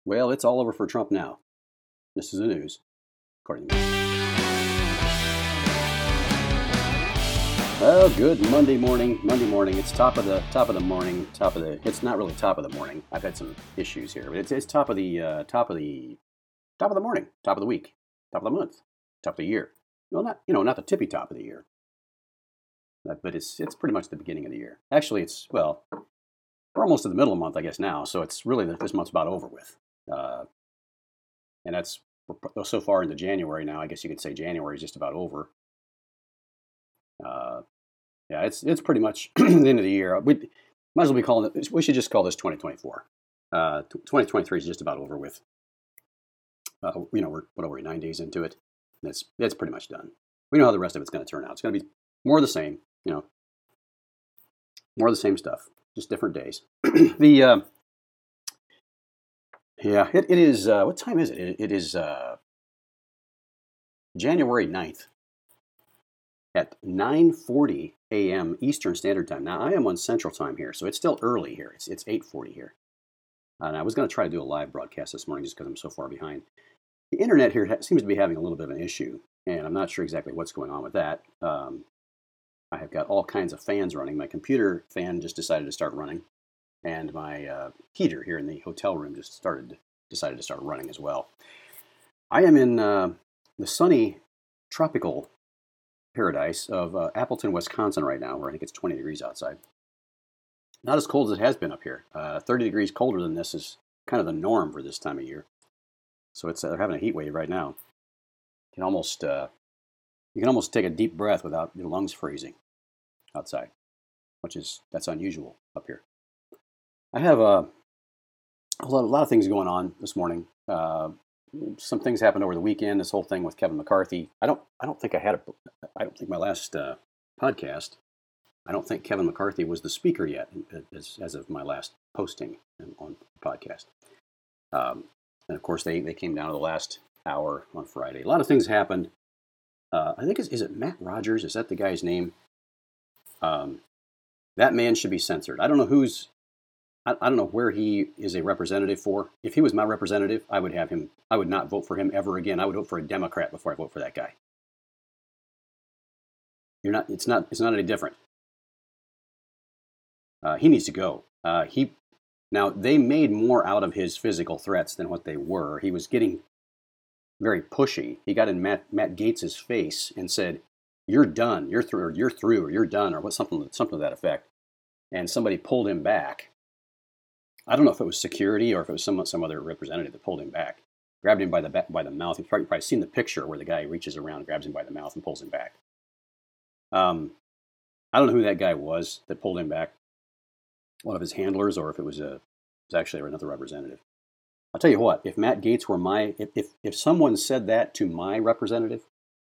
Well, it's all over for Trump now. This is the news, according to me. Well, good Monday morning. It's top of the morning. It's not really top of the morning. I've had some issues here, but it's top of the morning, top of the week, top of the month, top of the year. Well, not the tippy top of the year, but it's pretty much the beginning of the year. Actually, we're almost to the middle of the month, I guess now. So it's really this month's about over with. And that's so far into January now. I guess you could say January is just about over. Yeah, it's pretty much the end of the year. We might as well be calling it. We should just call this 2024. 2023 is just about over with. We're 9 days into it. And it's pretty much done. We know how the rest of it's going to turn out. It's going to be more of the same. More of the same stuff, just different days. It is. What time is it? It is January 9th at 9:40 a.m. Eastern Standard Time. Now, I am on Central Time here, so it's still early here. It's 8:40 here. And I was going to try to do a live broadcast this morning just because I'm so far behind. The internet here seems to be having a little bit of an issue, and I'm not sure exactly what's going on with that. I have got all kinds of fans running. My computer fan just decided to start running, and my heater here in the hotel room decided to start running as well. I am in the sunny tropical paradise of Appleton, Wisconsin right now, where I think it's 20 degrees outside. Not as cold as it has been up here. 30 degrees colder than this is kind of the norm for this time of year. So they're having a heat wave right now. You can almost take a deep breath without your lungs freezing outside, that's unusual up here. I have a lot of things going on this morning. Some things happened over the weekend. This whole thing with Kevin McCarthy. I don't think my last podcast. I don't think Kevin McCarthy was the speaker yet, as of my last posting on the podcast. And of course, they came down to the last hour on Friday. A lot of things happened. I think is it Matt Rogers? Is that the guy's name? That man should be censored. I don't know I don't know where he is a representative for. If he was my representative, I would not vote for him ever again. I would vote for a Democrat before I vote for that guy. It's not any different. He needs to go. Now, they made more out of his physical threats than what they were. He was getting very pushy. He got in Matt Gaetz's face and said, "You're done. You're through. Or you're through. Or you're done." Or something to that effect. And somebody pulled him back. I don't know if it was security or if it was some other representative that pulled him back, grabbed him by the mouth. You've probably seen the picture where the guy reaches around, grabs him by the mouth, and pulls him back. I don't know who that guy was that pulled him back. One of his handlers, or if it was actually another representative. I'll tell you what, if Matt Gaetz were if someone said that to my representative,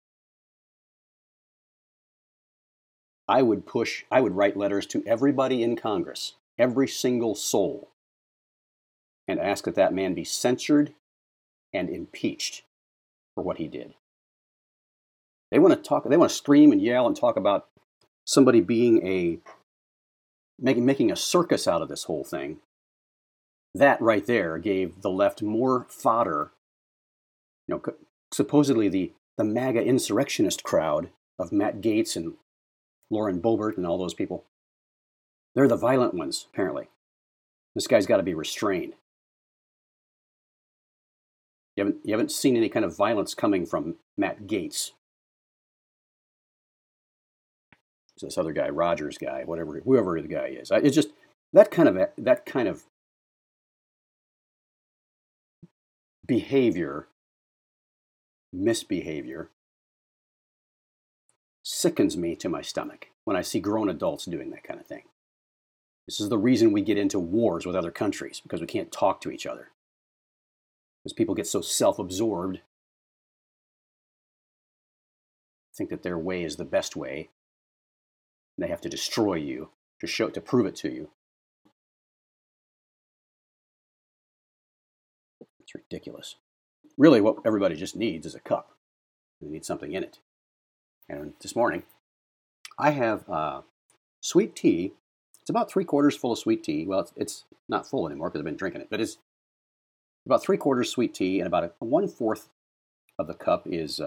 I would write letters to everybody in Congress, every single soul, and ask that man be censured and impeached for what he did. They want to scream and yell and talk about somebody being making a circus out of this whole thing. That right there gave the left more fodder. Supposedly the MAGA insurrectionist crowd of Matt Gaetz and Lauren Boebert and all those people. They're the violent ones, apparently. This guy's got to be restrained. You haven't seen any kind of violence coming from Matt Gaetz. This other guy, Rogers guy, whoever the guy is. It's just that kind of misbehavior, sickens me to my stomach when I see grown adults doing that kind of thing. This is the reason we get into wars with other countries, because we can't talk to each other. Because people get so self-absorbed, think that their way is the best way. They have to destroy you to prove it to you. It's ridiculous. Really, what everybody just needs is a cup. They need something in it. And this morning, I have sweet tea. It's about 3/4 full of sweet tea. Well, it's not full anymore because I've been drinking it, but it's about 3/4 sweet tea, and about 1/4 of the cup is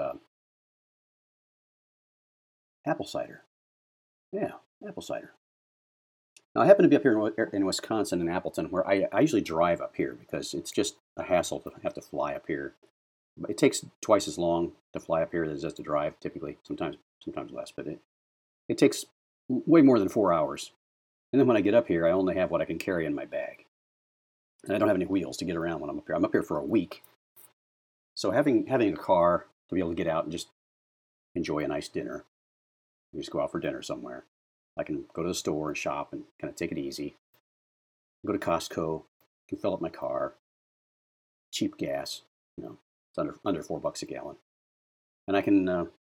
apple cider. Yeah, apple cider. Now, I happen to be up here in Wisconsin, in Appleton, where I usually drive up here because it's just a hassle to have to fly up here. It takes twice as long to fly up here as it does to drive, typically, sometimes less, but it takes way more than 4 hours. And then when I get up here, I only have what I can carry in my bag. And I don't have any wheels to get around when I'm up here. I'm up here for a week. So having a car to be able to get out and just enjoy a nice dinner, just go out for dinner somewhere. I can go to the store and shop and kind of take it easy. Go to Costco, can fill up my car, cheap gas, it's under $4 a gallon, and I can go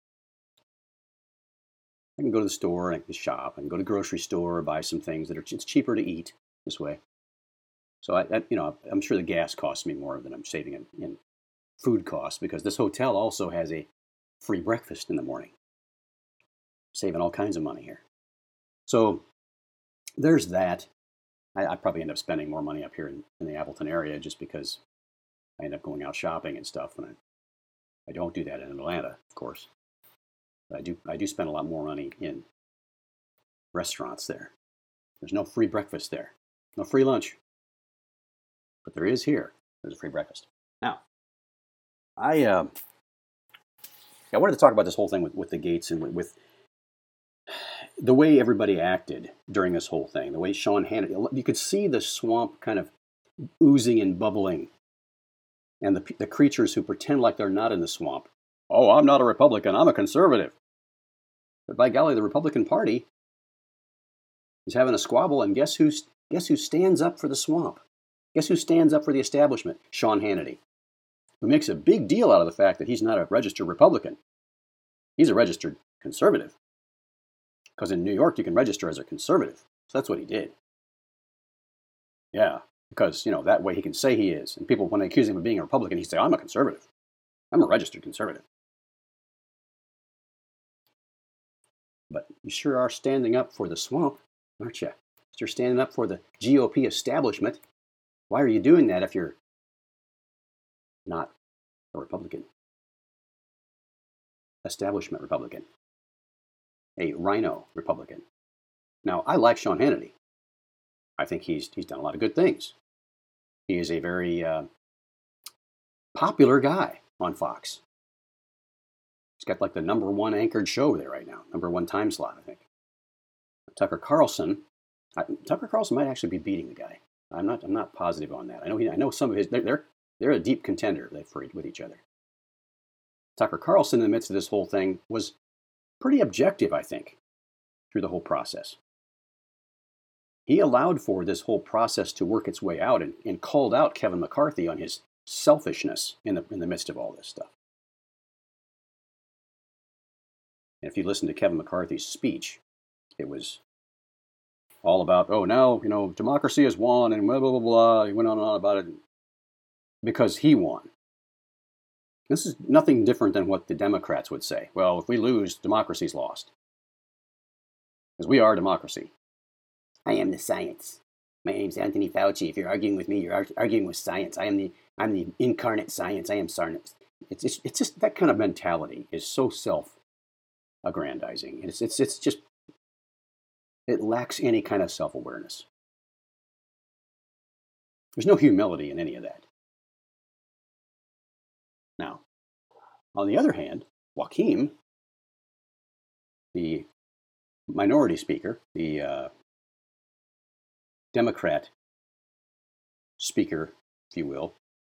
to the store and I can shop and go to the grocery store, buy some things that it's cheaper to eat this way. So I'm sure the gas costs me more than I'm saving in food costs, because this hotel also has a free breakfast in the morning. Saving all kinds of money here. So there's that. I probably end up spending more money up here in the Appleton area just because I end up going out shopping and stuff. And I don't do that in Atlanta, of course. But I do spend a lot more money in restaurants there. There's no free breakfast there. No free lunch. But there is here. There's a free breakfast. Now, I wanted to talk about this whole thing with the Gates and with the way everybody acted during this whole thing, the way Sean Hannity, you could see the swamp kind of oozing and bubbling, and the creatures who pretend like they're not in the swamp. Oh, I'm not a Republican, I'm a conservative. But by golly, the Republican Party is having a squabble, and guess who stands up for the swamp? Guess who stands up for the establishment? Sean Hannity, who makes a big deal out of the fact that he's not a registered Republican. He's a registered conservative. Because in New York, you can register as a conservative. So that's what he did. Yeah, because, that way he can say he is. And people, when they accuse him of being a Republican, he say, I'm a conservative. I'm a registered conservative. But you sure are standing up for the swamp, aren't you? You're standing up for the GOP establishment. Why are you doing that if you're not a Republican? Establishment Republican. A rhino Republican. Now, I like Sean Hannity. I think he's done a lot of good things. He is a very popular guy on Fox. He's got like the #1 anchored show there right now, #1 time slot, I think. Tucker Carlson might actually be beating the guy. I'm not positive on that. I know some of his. They're a deep contender with each other. Tucker Carlson, in the midst of this whole thing, was pretty objective, I think, through the whole process. He allowed for this whole process to work its way out and called out Kevin McCarthy on his selfishness in the midst of all this stuff. And if you listen to Kevin McCarthy's speech, it was all about, now, democracy has won and blah, blah, blah, blah. He went on and on about it because he won. This is nothing different than what the Democrats would say. Well, if we lose, democracy's lost. Because we are democracy. I am the science. My name's Anthony Fauci. If you're arguing with me, you're arguing with science. I'm the incarnate science. I am science. It's just that kind of mentality is so self-aggrandizing. It's just, it lacks any kind of self-awareness. There's no humility in any of that. Now, on the other hand, Joaquin, the minority speaker, the Democrat speaker, if you will,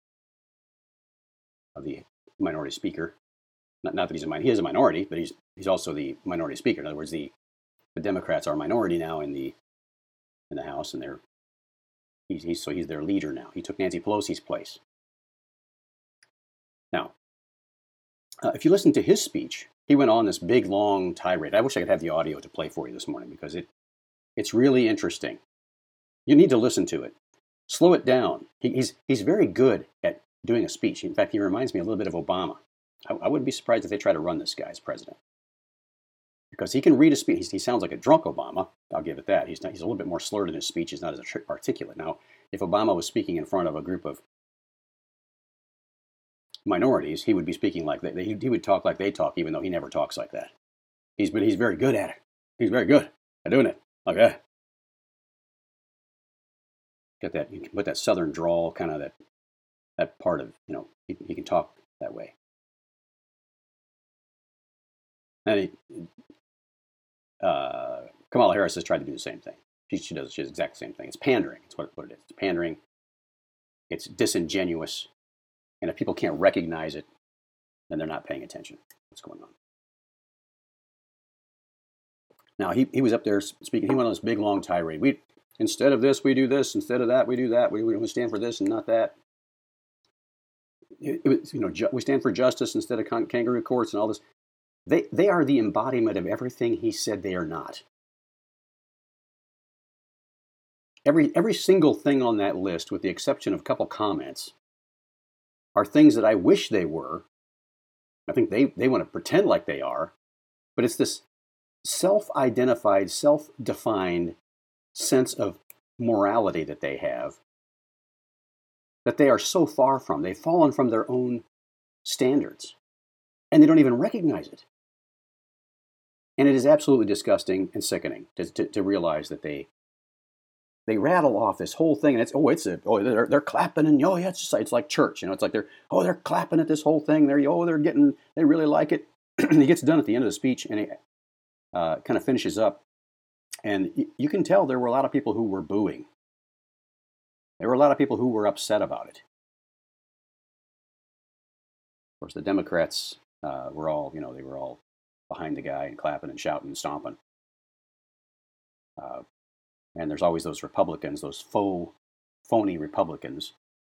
of the minority speaker, not that he is a minority, but he's also the minority speaker. In other words, the Democrats are a minority now in the House, and he's their leader now. He took Nancy Pelosi's place. Now, if you listen to his speech, he went on this big, long tirade. I wish I could have the audio to play for you this morning because it's really interesting. You need to listen to it. Slow it down. He's very good at doing a speech. In fact, he reminds me a little bit of Obama. I wouldn't be surprised if they try to run this guy as president. Because he can read a speech. He sounds like a drunk Obama. I'll give it that. He's a little bit more slurred in his speech. He's not as articulate. Now, if Obama was speaking in front of a group of minorities, he would be speaking like that. He would talk like they talk, even though he never talks like that. But he's very good at it. He's very good at doing it. Okay. Got that, you can put that southern drawl, kind of that part of, he can talk that way. And Kamala Harris has tried to do the same thing. She does the exact same thing. It's pandering. It's what it is. It's pandering. It's disingenuous. And if people can't recognize it, then they're not paying attention to what's going on. Now, he was up there speaking. He went on this big, long tirade. Instead of this, we do this. Instead of that, we do that. We stand for this and not that. We stand for justice instead of kangaroo courts and all this. They are the embodiment of everything he said they are not. Every single thing on that list, with the exception of a couple comments, are things that I wish they were. I think they want to pretend like they are, but it's this self-identified, self-defined sense of morality that they have that they are so far from. They've fallen from their own standards, and they don't even recognize it. And it is absolutely disgusting and sickening to realize that they rattle off this whole thing, and they're clapping, and yeah, it's like church, it's like they're clapping at this whole thing. They really like it. And he gets done at the end of the speech, and he kind of finishes up, and you can tell there were a lot of people who were booing. There were a lot of people who were upset about it. Of course, the Democrats were all behind the guy and clapping and shouting and stomping. And there's always those Republicans, those phony Republicans,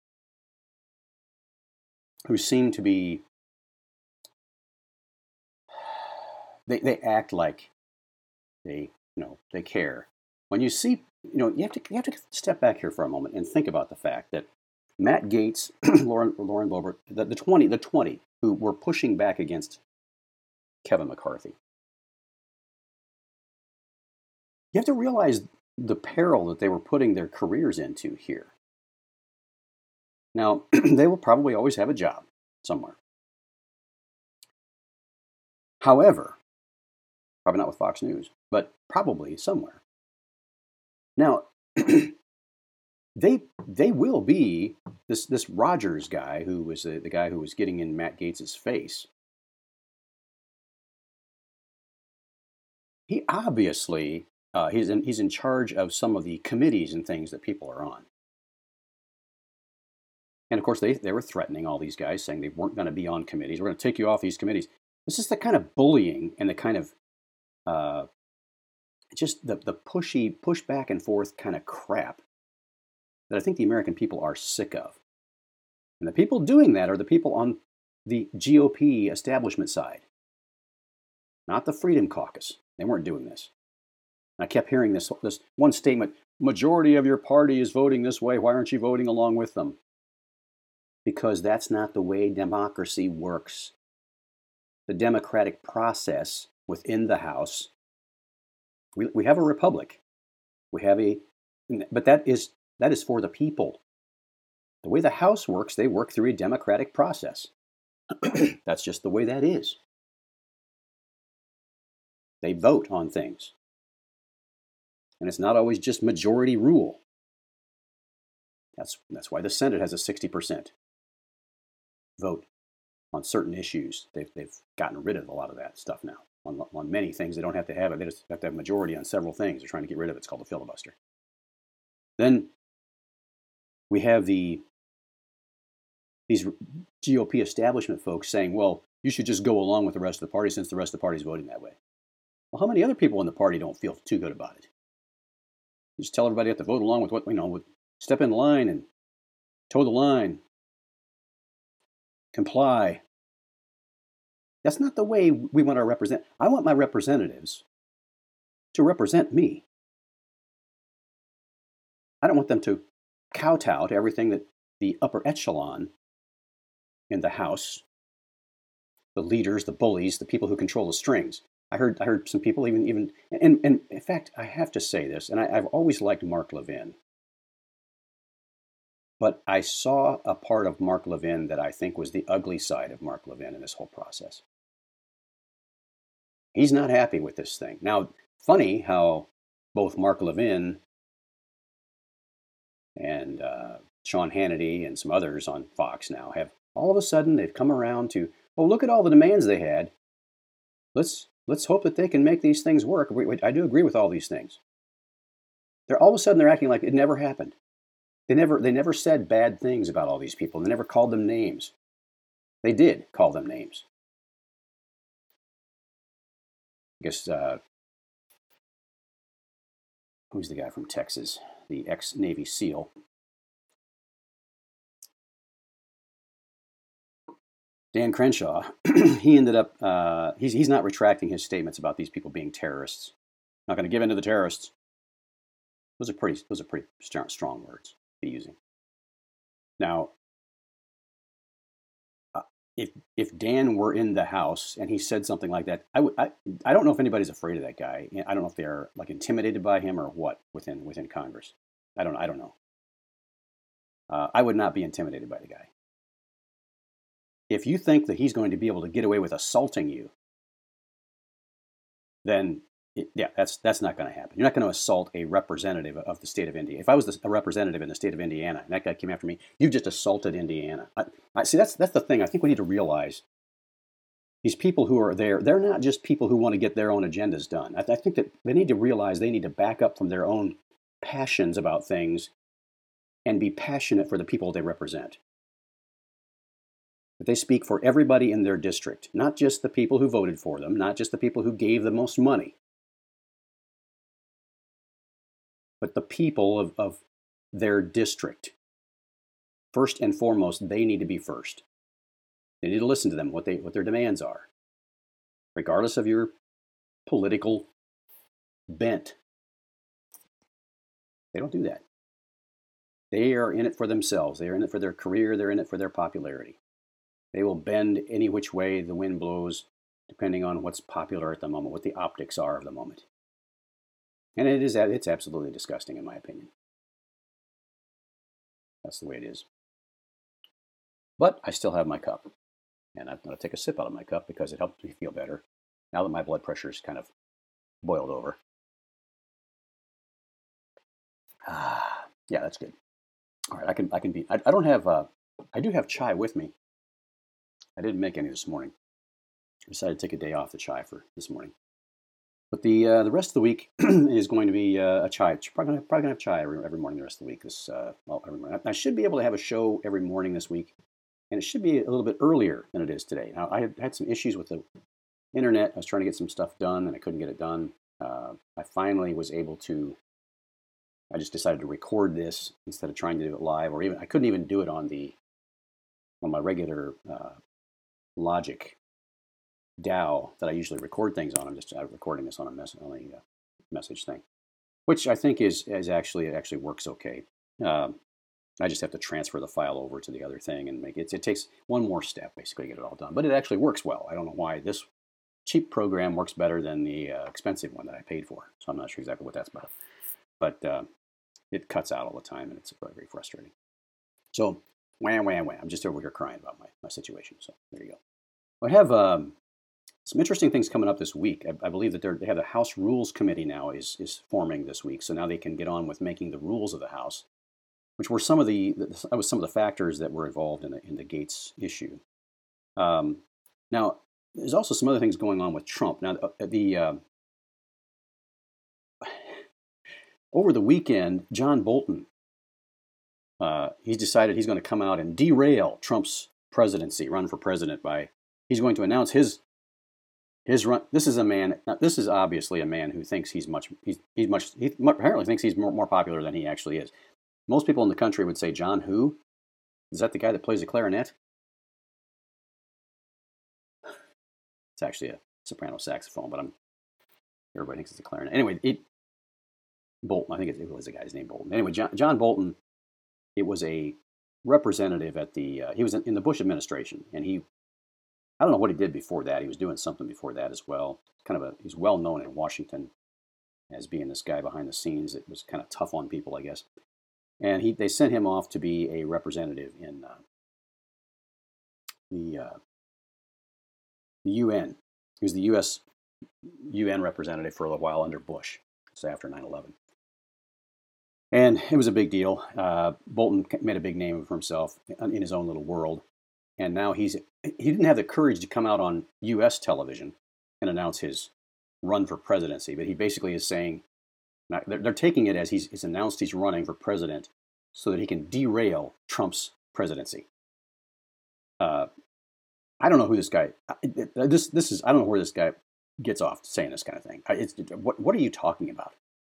who seem to be, they act like they care. When you see, you have to step back here for a moment and think about the fact that Matt Gaetz, Lauren Boebert, the 20 who were pushing back against Kevin McCarthy. You have to realize the peril that they were putting their careers into here. Now, they will probably always have a job somewhere. However, probably not with Fox News, but probably somewhere. Now, they will be this Rogers guy, who was the guy who was getting in Matt Gaetz's face. He obviously he's in charge of some of the committees and things that people are on. And of course, they were threatening all these guys, saying they weren't going to be on committees. We're going to take you off these committees. This is the kind of bullying and the kind of just the push back and forth kind of crap that I think the American people are sick of. And the people doing that are the people on the GOP establishment side, not the Freedom Caucus. They weren't doing this. I kept hearing this one statement: majority of your party is voting this way. Why aren't you voting along with them? Because that's not the way democracy works. The democratic process within the House, we have a republic. But that is for the people. The way the House works, they work through a democratic process. That's just the way that is. They vote on things. And it's not always just majority rule. That's why the Senate has a 60% vote on certain issues. They've gotten rid of a lot of that stuff now. On many things, they don't have to have it. They just have to have a majority on several things. They're trying to get rid of it. It's called the filibuster. Then we have these GOP establishment folks saying, well, you should just go along with the rest of the party since the rest of the party is voting that way. Well, how many other people in the party don't feel too good about it? You just tell everybody to vote along with with step in line and toe the line, comply. That's not the way we want our I want my representatives to represent me. I don't want them to kowtow to everything that the upper echelon in the House, the leaders, the bullies, the people who control the strings. I heard some people even and in fact, I have to say this, and I've always liked Mark Levin. But I saw a part of Mark Levin that I think was the ugly side of Mark Levin in this whole process. He's not happy with this thing. Now, funny how both Mark Levin and Sean Hannity and some others on Fox now have all of a sudden they've come around to, oh, look at all the demands they had. Let's hope that they can make these things work. I do agree with all these things. They're all of a sudden they're acting like it never happened. They never said bad things about all these people. They never called them names. They did call them names. I guess who's the guy from Texas, the ex-Navy SEAL? Dan Crenshaw. He ended up he's not retracting his statements about these people being terrorists. Not going to give in to the terrorists. Those are pretty strong words to be using. Now, if Dan were in the House and he said something like that, I don't know if anybody's afraid of that guy. I don't know if they're like intimidated by him or what within Congress. I don't know. I would not be intimidated by the guy. If you think that he's going to be able to get away with assaulting you, then that's not going to happen. You're not going to assault a representative of the state of Indiana. If I was a representative in the state of Indiana and that guy came after me, you've just assaulted Indiana. I see. That's the thing. I think we need to realize these people who are there, they're not just people who want to get their own agendas done. I think that they need to realize they need to back up from their own passions about things and be passionate for the people they represent. That they speak for everybody in their district, not just the people who voted for them, not just the people who gave the most money, but the people of their district. First and foremost, they need to be first. They need to listen to them, what their demands are, regardless of your political bent. They don't do that. They are in it for themselves. They are in it for their career. They're in it for their popularity. They will bend any which way the wind blows, depending on what's popular at the moment, what the optics are of the moment. And it's absolutely disgusting, in my opinion. That's the way it is. But I still have my cup. And I'm going to take a sip out of my cup because it helps me feel better now that my blood pressure is kind of boiled over. Yeah, that's good. All right, I don't have, I do have chai with me. I didn't make any this morning. I decided to take a day off the chai for this morning. But the rest of the week is going to be a chai. Probably gonna have chai every morning the rest of the week. Every morning. I should be able to have a show every morning this week, and it should be a little bit earlier than it is today. Now I had some issues with the internet. I was trying to get some stuff done, and I couldn't get it done. I finally was able to. I just decided to record this instead of trying to do it live, or even I couldn't even do it on my regular Logic DAW that I usually record things on. I'm just recording this on a message thing, which I think is actually works okay. I just have to transfer the file over to the other thing and make it. It takes one more step basically to get it all done, but it actually works well. I don't know why this cheap program works better than the expensive one that I paid for. So I'm not sure exactly what that's about, but it cuts out all the time and it's very, very frustrating. So wham. I'm just over here crying about my situation. So there you go. I have some interesting things coming up this week. I believe that they have the House Rules Committee now is forming this week. So now they can get on with making the rules of the House, which were some of the factors that were involved in the Gates issue. Now, there's also some other things going on with Trump. Now, over the weekend, John Bolton, he's decided he's going to come out and derail Trump's presidency, run for president he's going to announce his run. This is a man. This is obviously a man who thinks he apparently thinks he's more popular than he actually is. Most people in the country would say, John who? Is that the guy that plays the clarinet? It's actually a soprano saxophone, but everybody thinks it's a clarinet. Anyway, Bolton, I think it was the guy's name, Bolton. Anyway, John Bolton, it was a representative he was in the Bush administration, and I don't know what he did before that. He was doing something before that as well. He's well known in Washington as being this guy behind the scenes that was kind of tough on people, I guess. and they sent him off to be a representative in the UN. He was the U.S. UN representative for a little while under Bush, so after 9/11. And it was a big deal. Bolton made a big name for himself in his own little world. And now he didn't have the courage to come out on U.S. television and announce his run for presidency. But he basically is saying, they're taking it as he's announced he's running for president so that he can derail Trump's presidency. I don't know who this guy, this is, I don't know where this guy gets off saying this kind of thing. What are you talking about?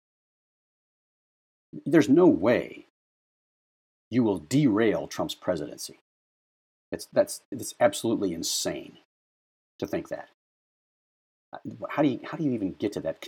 There's no way you will derail Trump's presidency. It's absolutely insane to think that. How do you even get to that?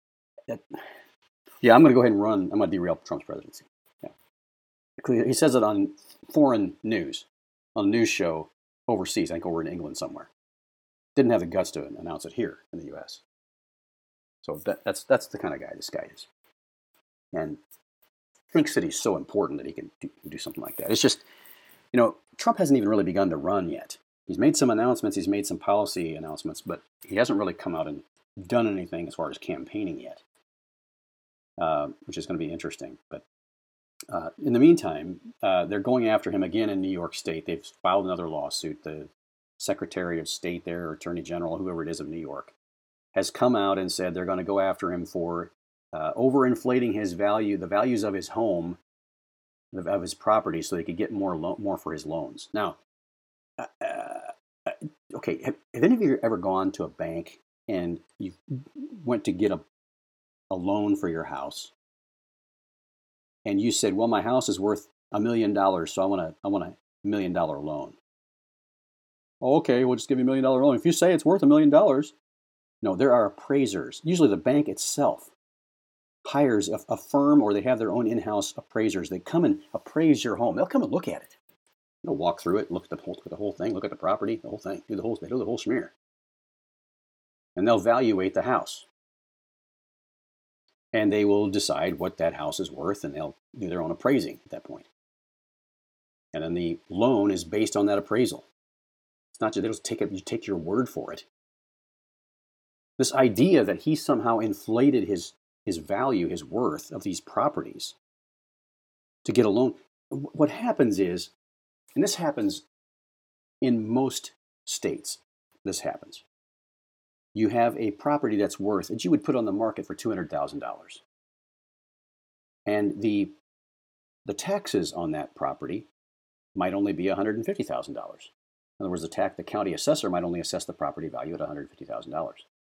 Yeah, I'm going to go ahead and run. I'm going to derail Trump's presidency. Yeah. He says it on foreign news, on a news show overseas, I think over in England somewhere. Didn't have the guts to announce it here in the U.S. So that's the kind of guy this guy is. And thinks that he's so important that he can do something like that. It's just, Trump hasn't even really begun to run yet. He's made some announcements, he's made some policy announcements, but he hasn't really come out and done anything as far as campaigning yet, which is going to be interesting. But in the meantime, they're going after him again in New York State. They've filed another lawsuit. The Secretary of State there, or Attorney General, whoever it is of New York, has come out and said they're going to go after him for overinflating the values of his home, of his property, so they could get more for his loans. Now, okay, have any of you ever gone to a bank and you went to get a loan for your house, and you said, "Well, my house is worth $1 million, so I want a $1 million loan." Oh, okay, we'll just give you $1 million loan if you say it's worth $1 million. No, there are appraisers. Usually, the bank itself hires a firm, or they have their own in-house appraisers. They come and appraise your home. They'll come and look at it. They'll walk through it, look at the whole thing, look at the property, the whole thing, they do the whole smear. And they'll evaluate the house. And they will decide what that house is worth, and they'll do their own appraising at that point. And then the loan is based on that appraisal. It's not just they don't you take your word for it. This idea that he somehow inflated his value, his worth of these properties to get a loan. What happens is, and this happens in most states, this happens. You have a property that's worth, that you would put on the market for $200,000. And the taxes on that property might only be $150,000. In other words, the county assessor might only assess the property value at $150,000.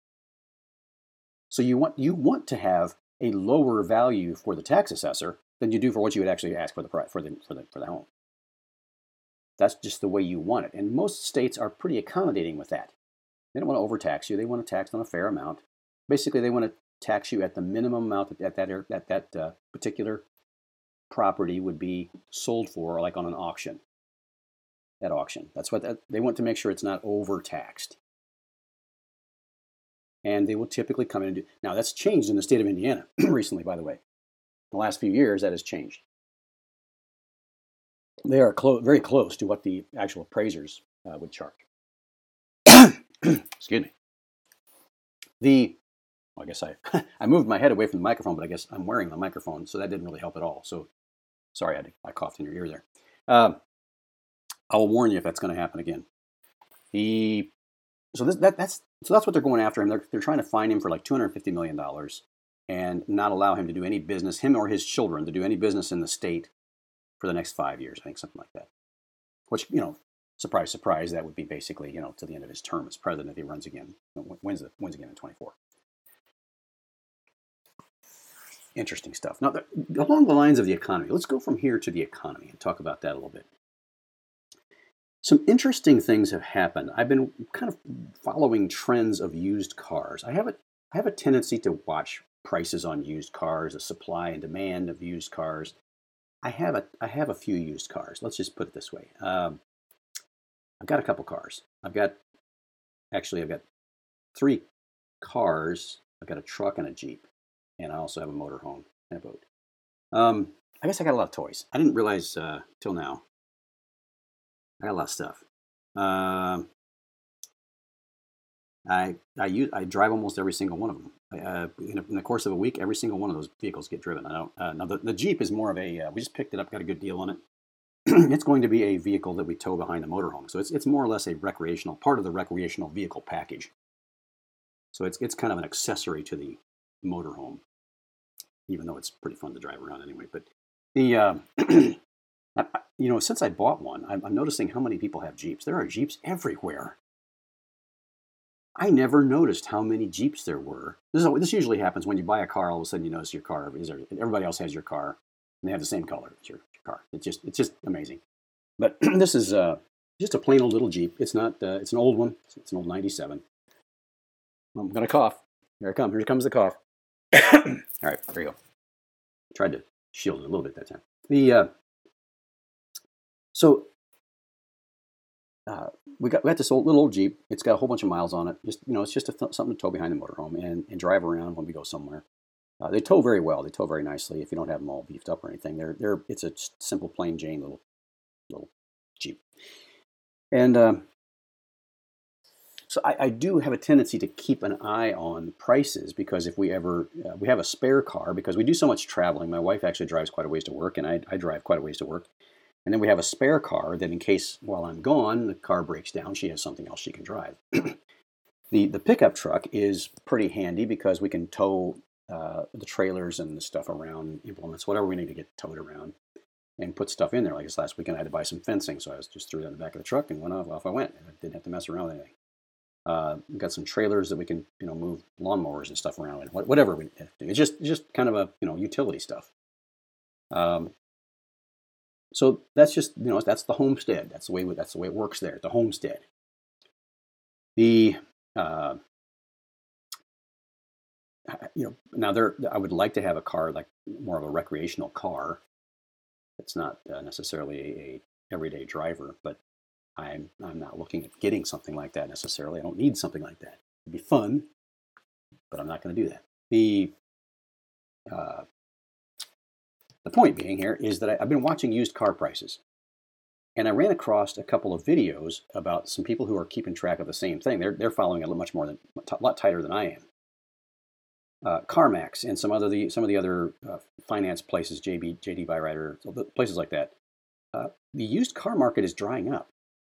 So you want to have a lower value for the tax assessor than you do for what you would actually ask for the home. That's just the way you want it, and most states are pretty accommodating with that. They don't want to overtax you; they want to tax on a fair amount. Basically, they want to tax you at the minimum amount that particular property would be sold for, like on an auction. At auction, that's what they want to make sure it's not overtaxed. And they will typically come in and do. Now, that's changed in the state of Indiana recently, by the way. In the last few years, that has changed. They are very close to what the actual appraisers would charge. Excuse me. I guess I moved my head away from the microphone, but I guess I'm wearing the microphone, so that didn't really help at all. So, sorry, I coughed in your ear there. I will warn you if that's going to happen again. So that's what they're going after him. They're trying to fine him for like $250 million and not allow him to do any business, him or his children, to do any business in the state for the next 5 years. I think something like that. Which, surprise, surprise, that would be basically, to the end of his term as president if he runs again, wins again in 24. Interesting stuff. Now, along the lines of the economy, let's go from here to the economy and talk about that a little bit. Some interesting things have happened. I've been kind of following trends of used cars. I have a tendency to watch prices on used cars, the supply and demand of used cars. I have a few used cars. Let's just put it this way. I've got a couple cars. I've got 3 cars. I've got a truck and a Jeep, and I also have a motorhome and a boat. I guess I got a lot of toys. I didn't realize till now. I got a lot of stuff. I drive almost every single one of them. In the course of a week, every single one of those vehicles get driven. I don't. Now the Jeep is more of a. We just picked it up, got a good deal on it. It's going to be a vehicle that we tow behind the motorhome, so it's more or less a recreational part of the recreational vehicle package. So it's kind of an accessory to the motorhome, even though it's pretty fun to drive around anyway. But the since I bought one, I'm noticing how many people have Jeeps. There are Jeeps everywhere. I never noticed how many Jeeps there were. This usually happens when you buy a car. All of a sudden, you notice your car. Everybody else has your car, and they have the same color as your car. It's just amazing. But this is just a plain old little Jeep. It's not. It's an old one. It's an old '97. I'm gonna cough. Here I come. Here comes the cough. All right, there you go. Tried to shield it a little bit that time. We got this little old Jeep. It's got a whole bunch of miles on it. It's just something to tow behind the motorhome and drive around when we go somewhere. They tow very well. They tow very nicely. If you don't have them all beefed up or anything, it's a simple, plain Jane little Jeep. And so I do have a tendency to keep an eye on prices, because if we ever we have a spare car, because we do so much traveling. My wife actually drives quite a ways to work, and I drive quite a ways to work. And then we have a spare car that, in case while I'm gone the car breaks down, she has something else she can drive. The pickup truck is pretty handy because we can tow the trailers and the stuff around, implements, whatever we need to get towed around, and put stuff in there. Like this last weekend, I had to buy some fencing, so I just threw it in the back of the truck and off I went. I didn't have to mess around with anything. We've got some trailers that we can move lawnmowers and stuff around, and whatever we have to do. It's just kind of a utility stuff. So that's just that's the homestead. That's the way it works there. The homestead. Now I would like to have a car, like more of a recreational car. It's not necessarily a everyday driver, but I'm not looking at getting something like that necessarily. I don't need something like that. It'd be fun, but I'm not going to do that. The point being here is that I've been watching used car prices, and I ran across a couple of videos about some people who are keeping track of the same thing. They're following a lot tighter than I am. CarMax and some of the other finance places, JD Byrider, places like that. The used car market is drying up.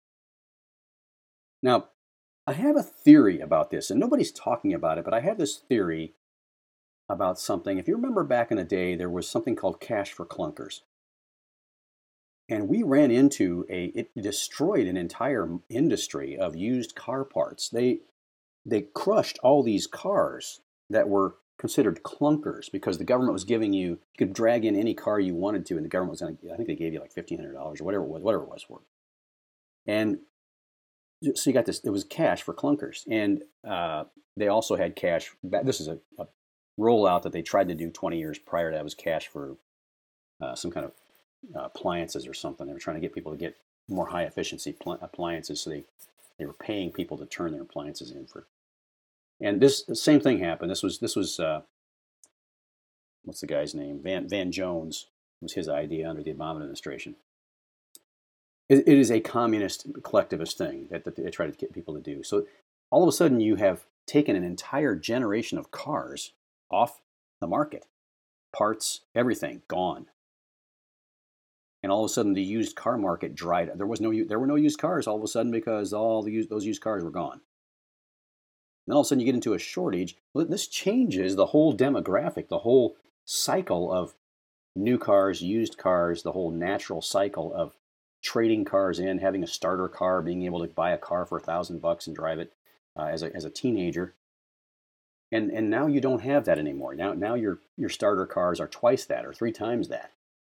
Now, I have a theory about this, and nobody's talking about it, but I have this theory about something. If you remember back in the day, there was something called cash for clunkers. And we ran into it destroyed an entire industry of used car parts. They crushed all these cars that were considered clunkers because the government was giving you could drag in any car you wanted to, and the government was I think they gave you like $1,500 or whatever it was for it. And so you got this, it was cash for clunkers. And they also had cash. This is a rollout that they tried to do 20 years prior to that. Was cash for some kind of appliances or something. They were trying to get people to get more high efficiency appliances, so they were paying people to turn their appliances in for. And the same thing happened. This was what's the guy's name? Van Jones was his idea under the Obama administration. It is a communist collectivist thing that they try to get people to do. So all of a sudden you have taken an entire generation of cars off the market. Parts, everything, gone. And all of a sudden the used car market dried up. There were no used cars all of a sudden because those used cars were gone. Then all of a sudden you get into a shortage. Well, this changes the whole demographic, the whole cycle of new cars, used cars, the whole natural cycle of trading cars in, having a starter car, being able to buy a car for $1,000 and drive it as a teenager. And now you don't have that anymore. Now your starter cars are twice that or 3 times that.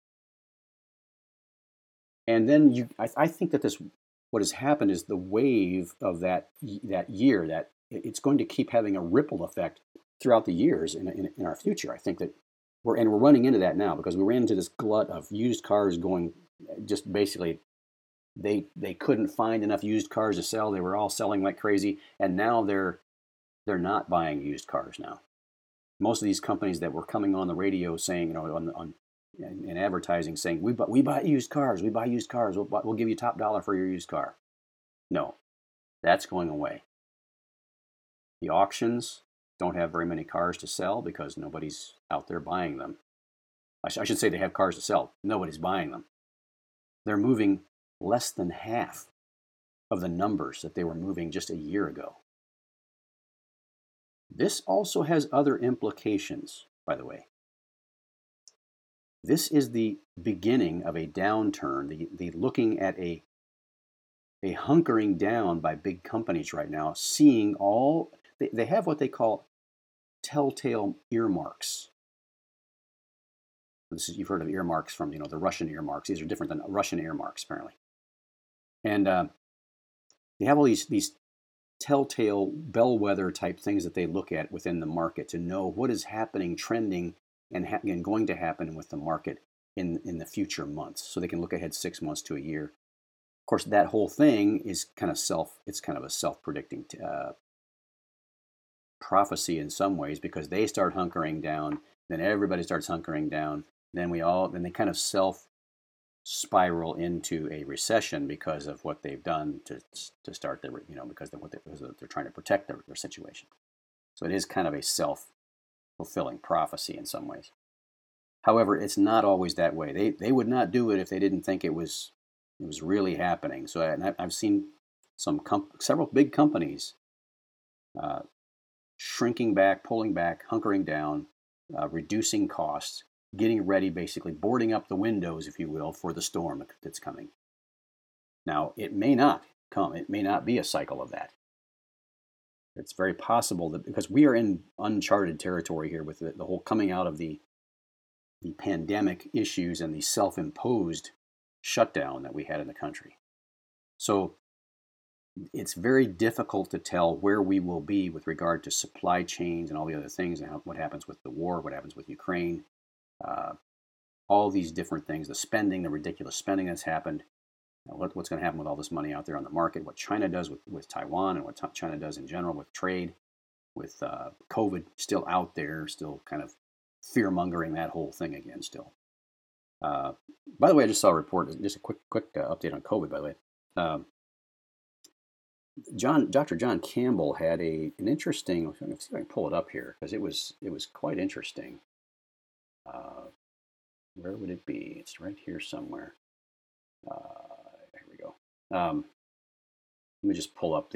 And then I think that what has happened is the wave of that year, that it's going to keep having a ripple effect throughout the years in our future. I think that we're running into that now because we ran into this glut of used cars going, just basically they couldn't find enough used cars to sell. They were all selling like crazy, and now they're not buying used cars now. Most of these companies that were coming on the radio saying, on in advertising saying, we buy used cars, we buy used cars, we'll give you top dollar for your used car. No, that's going away. The auctions don't have very many cars to sell because nobody's out there buying them. I should say they have cars to sell. Nobody's buying them. They're moving less than half of the numbers that they were moving just a year ago. This also has other implications, by the way. This is the beginning of a downturn, the looking at a hunkering down by big companies right now, seeing all, they have what they call telltale earmarks. You've heard of earmarks from, the Russian earmarks. These are different than Russian earmarks, apparently. And they have all these telltale bellwether type things that they look at within the market to know what is happening, trending, and going to happen with the market in the future months. So they can look ahead 6 months to a year. Of course, that whole thing is kind of a self-predicting prophecy in some ways, because they start hunkering down, then everybody starts hunkering down, then they kind of spiral into a recession because of what they've done to start their, because they're trying to protect their situation. So it is kind of a self-fulfilling prophecy in some ways. However, it's not always that way. They would not do it if they didn't think it was really happening. So I've seen several big companies shrinking back, pulling back, hunkering down, reducing costs, getting ready, basically boarding up the windows, if you will, for the storm that's coming. Now, it may not come. It may not be a cycle of that. It's very possible that, because we are in uncharted territory here with the whole coming out of the pandemic issues and the self-imposed shutdown that we had in the country. So it's very difficult to tell where we will be with regard to supply chains and all the other things, and what happens with the war, what happens with Ukraine, all these different things, the ridiculous spending that's happened, what's going to happen with all this money out there on the market, what China does with Taiwan, and what China does in general with trade, with COVID still out there, still kind of fear-mongering that whole thing again still. By the way, I just saw a report, just a quick update on COVID, by the way. Dr. John Campbell had an interesting, let's see if I can pull it up here, because it was quite interesting. Where would it be? It's right here somewhere. Here we go. Let me just pull up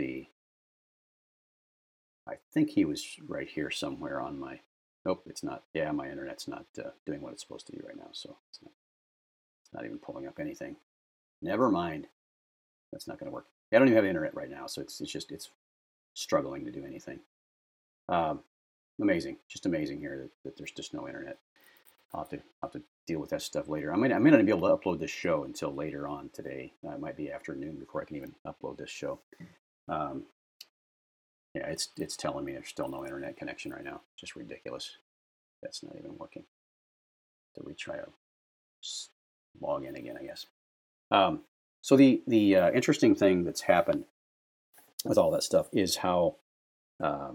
I think he was right here somewhere on my, nope, it's not. Yeah, my internet's not doing what it's supposed to do right now, so it's not even pulling up anything. Never mind. That's not going to work. I don't even have internet right now, so it's struggling to do anything. Amazing, just amazing here that there's just no internet. I'll have to deal with that stuff later. I may not be able to upload this show until later on today. It might be afternoon before I can even upload this show. Yeah, it's telling me there's still no internet connection right now. Just ridiculous. That's not even working. To retry to log in again, I guess. So the interesting thing that's happened with all that stuff is how I'm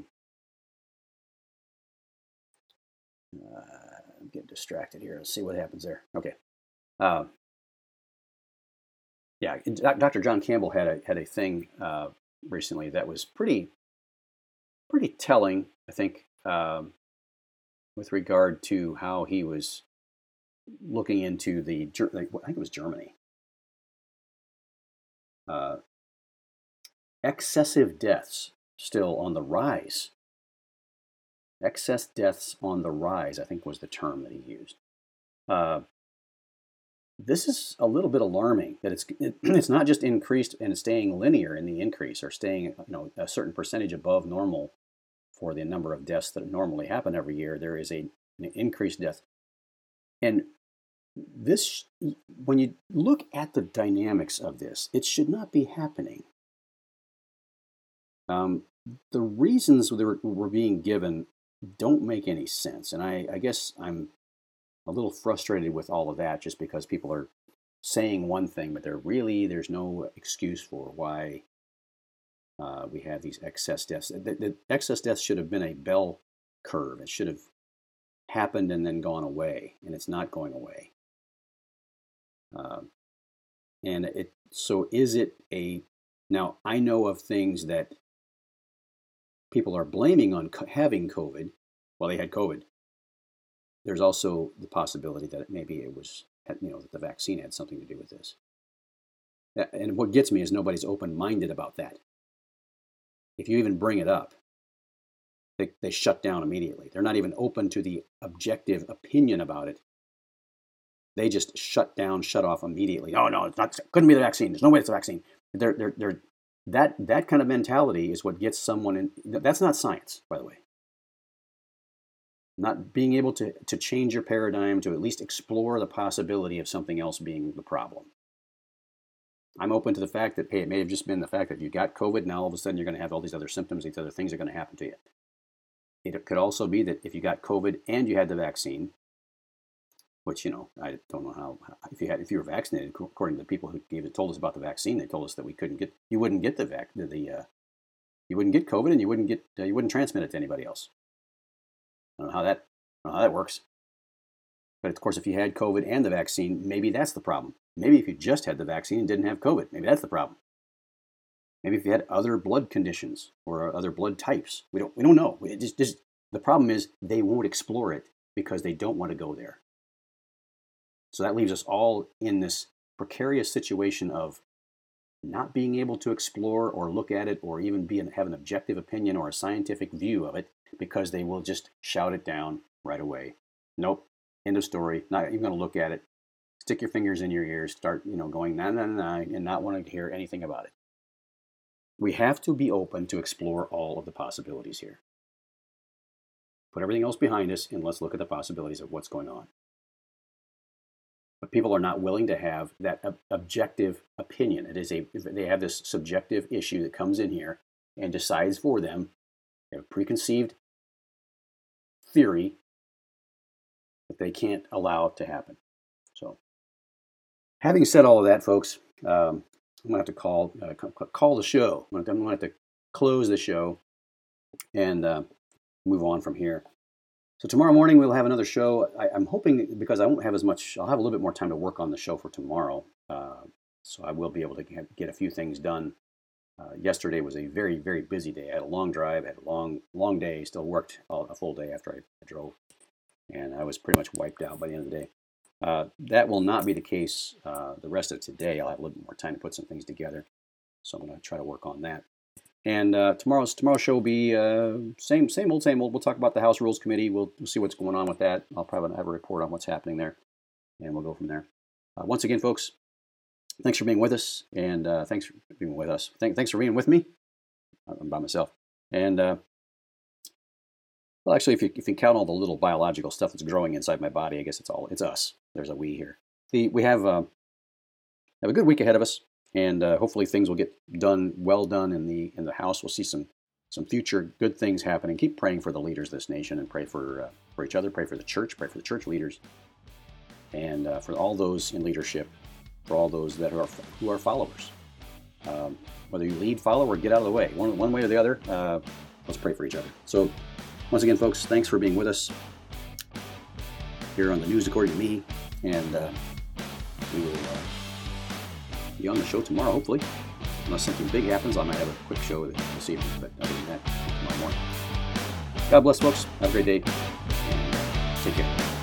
getting distracted here. Let's see what happens there. Okay. Yeah, Dr. John Campbell had a thing recently that was pretty telling, I think, with regard to how he was looking into I think it was Germany. Excessive deaths still on the rise. Excess deaths on the rise, I think, was the term that he used. This is a little bit alarming that it's not just increased and staying linear in the increase, or staying a certain percentage above normal for the number of deaths that normally happen every year. There is an increased death, and this, when you look at the dynamics of this, it should not be happening. The reasons were being given don't make any sense, and I guess I'm a little frustrated with all of that, just because people are saying one thing, but there's no excuse for why we have these excess deaths. The excess deaths should have been a bell curve. It should have happened and then gone away, and it's not going away. So is it now I know of things that people are blaming on having COVID. Well, they had COVID. There's also the possibility that maybe it was, that the vaccine had something to do with this. And what gets me is nobody's open-minded about that. If you even bring it up, they shut down immediately. They're not even open to the objective opinion about it. They just shut off immediately. Oh no, it's not. Couldn't be the vaccine. There's no way it's the vaccine. That kind of mentality is what gets someone in. That's not science, by the way. Not being able to change your paradigm to at least explore the possibility of something else being the problem. I'm open to the fact that, hey, it may have just been the fact that you got COVID, now all of a sudden you're going to have all these other symptoms, these other things are going to happen to you. It could also be that if you got COVID and you had the vaccine, which, I don't know how, if you were vaccinated, according to the people who told us about the vaccine, they told us that you wouldn't get you wouldn't get COVID and you wouldn't transmit it to anybody else. I don't know how that works. But of course, if you had COVID and the vaccine, maybe that's the problem. Maybe if you just had the vaccine and didn't have COVID, maybe that's the problem. Maybe if you had other blood conditions or other blood types, we don't know. The problem is they won't explore it because they don't want to go there. So that leaves us all in this precarious situation of not being able to explore or look at it or even have an objective opinion or a scientific view of it because they will just shout it down right away. Nope, end of story. Not even going to look at it. Stick your fingers in your ears, start going nah, nah, nah, and not wanting to hear anything about it. We have to be open to explore all of the possibilities here. Put everything else behind us and let's look at the possibilities of what's going on. But people are not willing to have that objective opinion. They have this subjective issue that comes in here and decides for them. They have a preconceived theory that they can't allow to happen. So, having said all of that, folks, I'm going to have to call the show. I'm going to have to close the show and move on from here. So tomorrow morning we'll have another show. I'm hoping, because I won't have as much, I'll have a little bit more time to work on the show for tomorrow. So I will be able to get a few things done. Yesterday was a very, very busy day. I had a long drive, I had a long day, still worked a full day after I drove. And I was pretty much wiped out by the end of the day. That will not be the case the rest of today. I'll have a little bit more time to put some things together. So I'm going to try to work on that. And tomorrow's show will be same old. We'll talk about the House Rules Committee. We'll see what's going on with that. I'll probably have a report on what's happening there. And we'll go from there. Once again, folks, thanks for being with us. And thanks for being with us. Thanks for being with me. I'm by myself. And well, actually, if you count all the little biological stuff that's growing inside my body, I guess it's us. There's a we here. We have a good week ahead of us, and hopefully things will get well done in the House. We'll see some future good things happening. Keep praying for the leaders of this nation, and pray for each other. Pray for the church. Pray for the church leaders, and for all those in leadership, for all those who are followers. Whether you lead, follow, or get out of the way, one way or the other. Let's pray for each other. So. Once again, folks, thanks for being with us here on the News According to Me, and we will be on the show tomorrow, hopefully. Unless something big happens, I might have a quick show this evening, but other than that, tomorrow morning. God bless, folks. Have a great day, and take care.